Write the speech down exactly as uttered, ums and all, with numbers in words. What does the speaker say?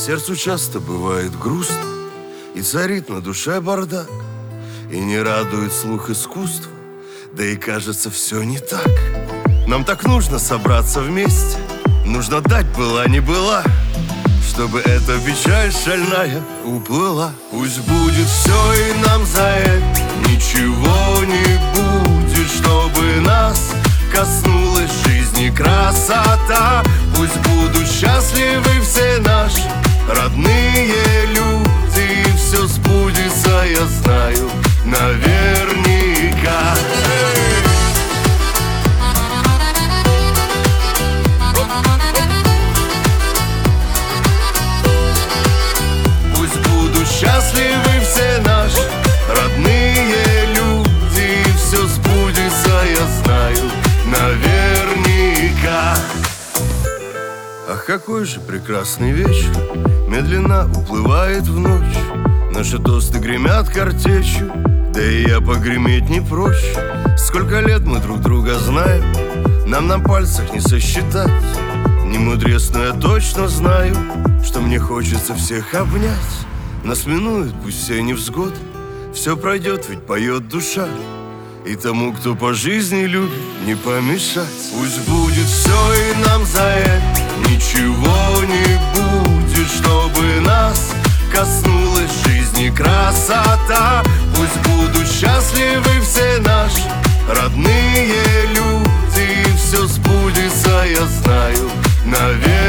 Сердцу часто бывает грустно, и царит на душе бардак, и не радует слух искусства, да и кажется все не так. Нам так нужно собраться вместе, нужно дать была не была, чтобы эта печаль шальная уплыла. Пусть будет все и нам за это ничего не будет, чтобы нас коснулась жизни красота. Пусть будут счастливы все наши родные люди, и все сбудется, я знаю, наверняка. Пусть будут счастливы все наши родные люди, и все сбудется, я знаю, наверняка. Ах, какой же прекрасный вечер медленно уплывает в ночь. Наши тосты гремят картечью, да и я погреметь не прочь. Сколько лет мы друг друга знаем, нам на пальцах не сосчитать. Не мудрец, но я точно знаю, что мне хочется всех обнять. Нас минуют пусть все невзгоды, все пройдет, ведь поет душа. И тому, кто по жизни любит, не помешать. Пусть будет все и нам за это ничего не будет, чтобы нас коснулась жизни красота. Пусть будут счастливы все наши родные люди, и все сбудется, я знаю, наверное.